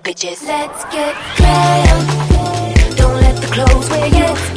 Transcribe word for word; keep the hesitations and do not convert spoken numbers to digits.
bitches. Let's get clear. Don't let the clothes wear you.